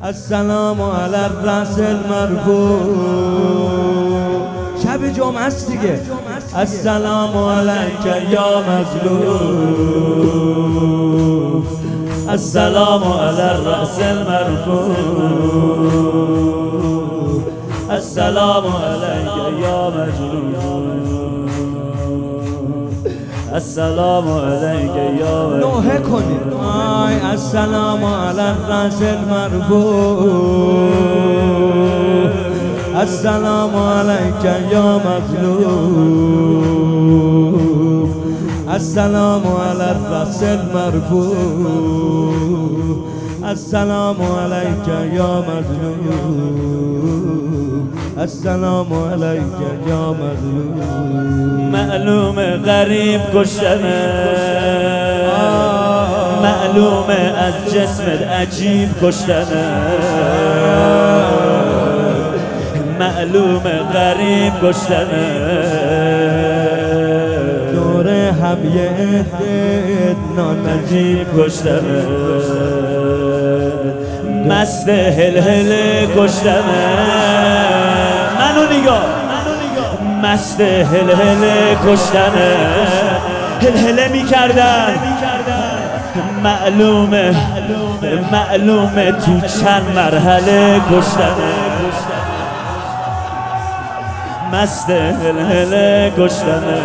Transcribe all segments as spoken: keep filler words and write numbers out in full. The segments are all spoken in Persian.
السلام علی الرأس المرفوع. شب جمعه است دیگه. السلام علیک یا مظلوم، السلام علی الرأس المرفوع، السلام علیک یا مظلوم، السلام علیک یا مظلوم. نوحه کنید. آی السلام علی الرأس المرفوع، السلام علیک یا مظلوم، السلام علی الرأس المرفوع، السلام علیک یا مظلوم، السلام علیک یا مظلوم. معلوم غریب کشتمه، معلوم از جسمت عجیب کشتمه، معلوم غریب کشتمه، دور هم یه عده نانجیب کشتمه، مست هل هل کشتمه. منو نگاه، مست هل هل کشتمه، هل هل میکردن. معلومه معلومه تو چند مرحله کشتمه، مست هل هل کشتمه.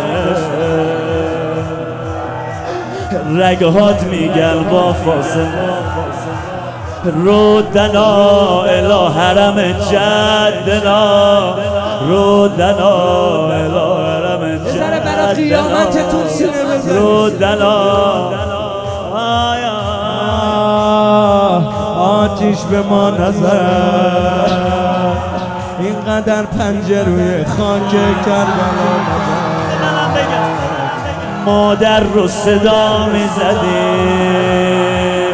رگهات میگن با فاصله، رودنا الی حرم جدنا، رودنا الی حرم بذاره برای قیامتتون سینه بزنید. رودنا آتیش به ما نظر، اینقدر پنجه روی خاک کربلا نظر. مادر رو صدا میزدیم،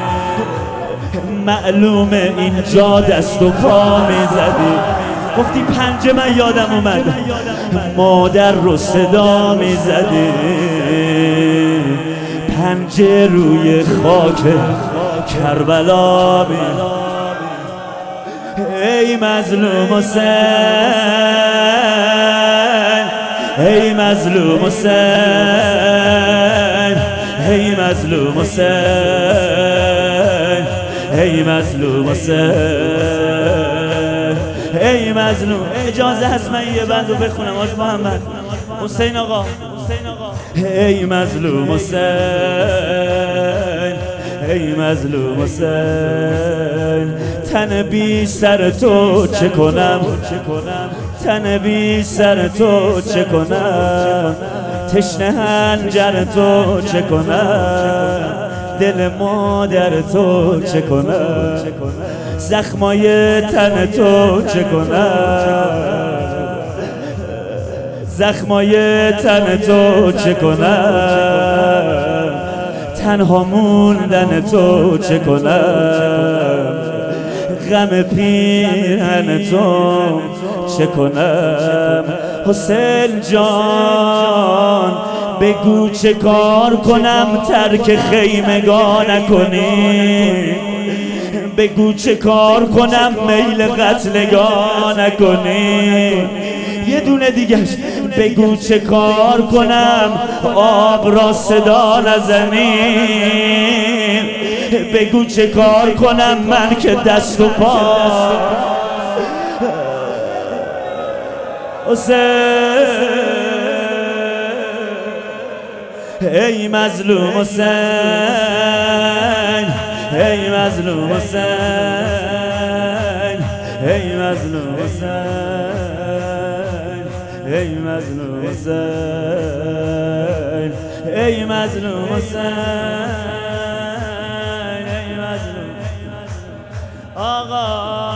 معلومه اینجا دست و پا میزدیم. گفتی پنجه، من یادم اومد. مادر رو صدا میزدیم، پنجه روی خاک کربلا می. ای مظلوم حسین، ای مظلوم حسین، ای مظلوم حسین، ای مظلوم حسین، ای مظلوم. اجازه هست من یه بند رو بخونم؟ آج محمد حسین آقا، ای مظلوم حسین، ای مظلوم حسین. تن بی سر تو چه کنم، تن بی سر تو چه کنم، تشنه هنجر تو چه کنم، دل مادر تو چه کنم، زخمای تن تو چه کنم، زخمای تن تو چه کنم، تنها موندن تو چه کنم، غم پیرهن تو چه کنم. حسین جان بگو چه کار کنم ترک خیمگاه نکنی، بگو چه کار کنم میل قتلگاه نکنی. یه دونه دیگهش، بگو چه کار کنم آب را صدا نزنی، بگو چه کار کنم من که دست و پا. حسین ای مظلوم حسین، ای مظلوم حسین، ای مظلوم حسین، ای مظلوم حسین، ای مظلوم حسین، ای مظلوم آقا.